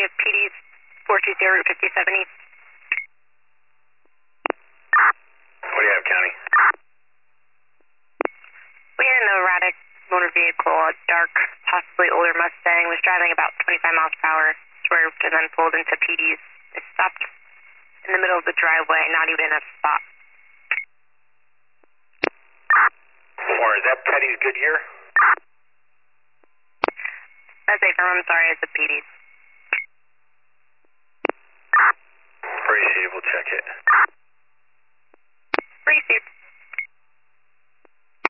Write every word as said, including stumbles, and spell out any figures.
we have P Ds four two zero Route fifty-seven East. What do you have, County? We had an erratic motor vehicle, a dark, possibly older Mustang, was driving about twenty-five miles per hour, swerved, and then pulled into P Ds. It stopped in the middle of the driveway, not even in a spot. Or is that Teddy's Goodyear? That's it, I'm sorry, it's a P D. Appreciate it, we'll check it. Receive.